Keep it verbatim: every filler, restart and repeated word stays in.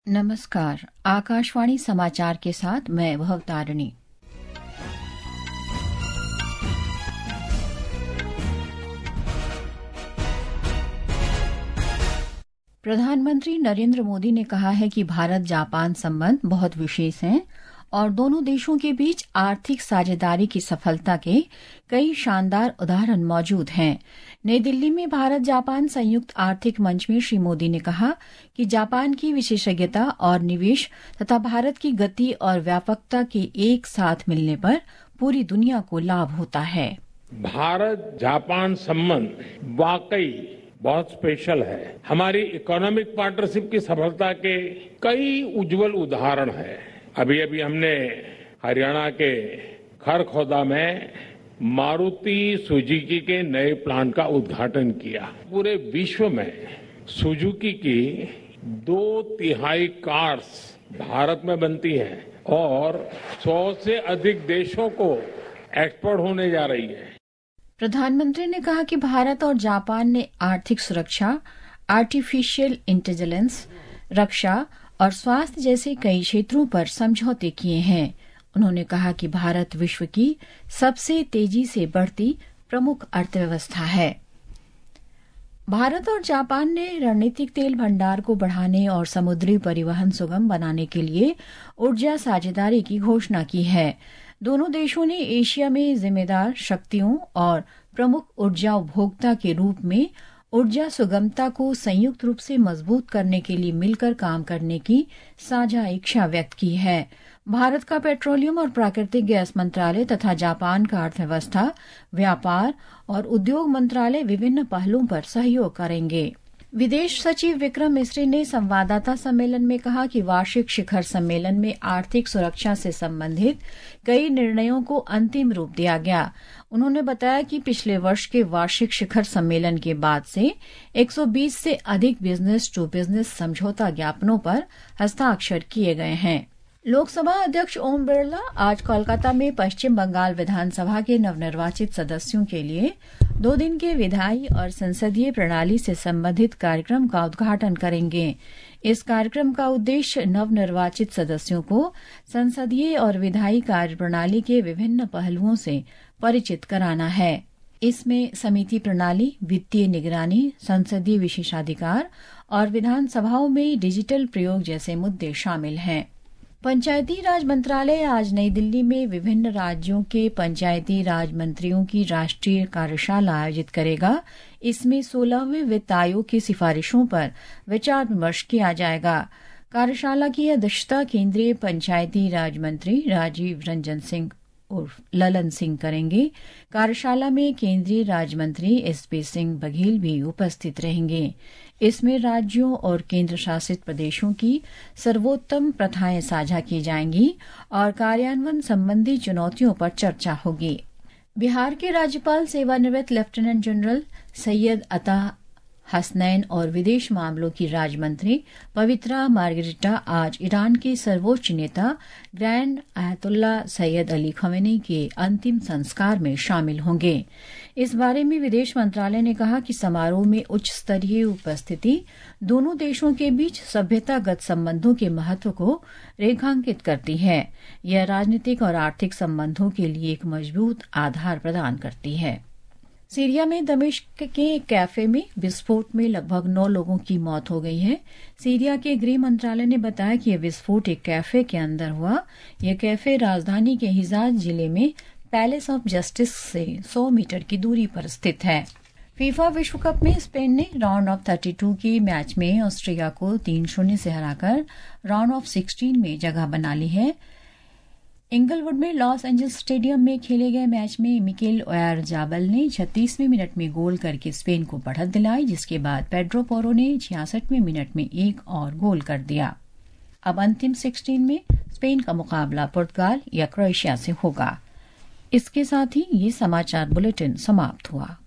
नमस्कार। आकाशवाणी समाचार के साथ मैं भवतारिणी। प्रधानमंत्री नरेंद्र मोदी ने कहा है कि भारत जापान संबंध बहुत विशेष हैं और दोनों देशों के बीच आर्थिक साझेदारी की सफलता के कई शानदार उदाहरण मौजूद हैं। नई दिल्ली में भारत जापान संयुक्त आर्थिक मंच में श्री मोदी ने कहा कि जापान की विशेषज्ञता और निवेश तथा भारत की गति और व्यापकता के एक साथ मिलने पर पूरी दुनिया को लाभ होता है। भारत जापान संबंध वाकई बहुत स्पेशल है। हमारी इकोनॉमिक पार्टनरशिप की सफलता के कई उज्जवल उदाहरण हैं। अभी अभी हमने हरियाणा के खरखौदा में मारुति सुजुकी के नए प्लांट का उद्घाटन किया। पूरे विश्व में सुजुकी की दो तिहाई कार्स भारत में बनती हैं और सौ से अधिक देशों को एक्सपोर्ट होने जा रही है। प्रधानमंत्री ने कहा कि भारत और जापान ने आर्थिक सुरक्षा, आर्टिफिशियल इंटेलिजेंस, रक्षा और स्वास्थ्य जैसे कई क्षेत्रों पर समझौते किए हैं। उन्होंने कहा कि भारत विश्व की सबसे तेजी से बढ़ती प्रमुख अर्थव्यवस्था है। भारत और जापान ने रणनीतिक तेल भंडार को बढ़ाने और समुद्री परिवहन सुगम बनाने के लिए ऊर्जा साझेदारी की घोषणा की है। दोनों देशों ने एशिया में जिम्मेदार शक्तियों और प्रमुख ऊर्जा उपभोक्ता के रूप में ऊर्जा सुगमता को संयुक्त रूप से मजबूत करने के लिए मिलकर काम करने की साझा इच्छा व्यक्त की है। भारत का पेट्रोलियम और प्राकृतिक गैस मंत्रालय तथा जापान का अर्थव्यवस्था, व्यापार और उद्योग मंत्रालय विभिन्न पहलुओं पर सहयोग करेंगे। विदेश सचिव विक्रम मिस्री ने संवाददाता सम्मेलन में कहा कि वार्षिक शिखर सम्मेलन में आर्थिक सुरक्षा से संबंधित कई निर्णयों को अंतिम रूप दिया गया। उन्होंने बताया कि पिछले वर्ष के वार्षिक शिखर सम्मेलन के बाद से एक सौ बीस से अधिक बिजनेस टू बिजनेस समझौता ज्ञापनों पर हस्ताक्षर किए गए हैं। लोकसभा अध्यक्ष ओम बिरला आज कोलकाता में पश्चिम बंगाल विधानसभा के नवनिर्वाचित सदस्यों के लिए दो दिन के विधायी और संसदीय प्रणाली से संबंधित कार्यक्रम का उद्घाटन करेंगे। इस कार्यक्रम का उद्देश्य नवनिर्वाचित सदस्यों को संसदीय और विधायी कार्यप्रणाली के विभिन्न पहलुओं से परिचित कराना है। इसमें समिति प्रणाली, वित्तीय निगरानी, संसदीय विशेषाधिकार और विधानसभाओं में डिजिटल प्रयोग जैसे मुद्दे शामिल हैं। पंचायती राज मंत्रालय आज नई दिल्ली में विभिन्न राज्यों के पंचायती राज मंत्रियों की राष्ट्रीय कार्यशाला आयोजित करेगा। इसमें सोलहवें वित्त आयोग की सिफारिशों पर विचार विमर्श किया जाएगा। कार्यशाला की अध्यक्षता केंद्रीय पंचायती राज मंत्री राजीव रंजन सिंह उर्फ ललन सिंह करेंगे। कार्यशाला में केंद्रीय राज्य मंत्री एस पी सिंह बघेल भी उपस्थित रहेंगे। इसमें राज्यों और केंद्र शासित प्रदेशों की सर्वोत्तम प्रथाएं साझा की जाएंगी और कार्यान्वयन संबंधी चुनौतियों पर चर्चा होगी। बिहार के राज्यपाल सेवानिवृत्त लेफ्टिनेंट जनरल सैयद अता हसनैन और विदेश मामलों की राज्य मंत्री पवित्रा मार्गरेटा आज ईरान के सर्वोच्च नेता Grand Ayatollah Sayyid Ali Khamenei के अंतिम संस्कार में शामिल होंगे। इस बारे में विदेश मंत्रालय ने कहा कि समारोह में उच्च स्तरीय उपस्थिति दोनों देशों के बीच सभ्यतागत संबंधों के महत्व को रेखांकित करती है। यह राजनीतिक और आर्थिक संबंधों के लिए एक मजबूत आधार प्रदान करती है। सीरिया में दमिश्क के एक कैफे में विस्फोट में लगभग नौ लोगों की मौत हो गई है। सीरिया के गृह मंत्रालय ने बताया कि यह विस्फोट एक कैफे के अंदर हुआ। यह कैफे राजधानी के हिजाज जिले में पैलेस ऑफ जस्टिस से सौ मीटर की दूरी पर स्थित है। फीफा विश्व कप में स्पेन ने राउंड ऑफ बत्तीस की मैच में ऑस्ट्रिया को तीन शून्य से हराकर राउंड ऑफ सोलह में जगह बना ली है। इंगलवुड में लॉस एंजल्स स्टेडियम में खेले गए मैच में मिकेल ओयारजाबल ने छत्तीसवें मिनट में गोल करके स्पेन को बढ़त दिलाई, जिसके बाद पेड्रो पोरो ने छियासठवें मिनट में एक और गोल कर दिया। अब अंतिम सोलह में स्पेन का मुकाबला पुर्तगाल या क्रोएशिया से होगा। इसके साथ ही ये समाचार बुलेटिन समाप्त हुआ।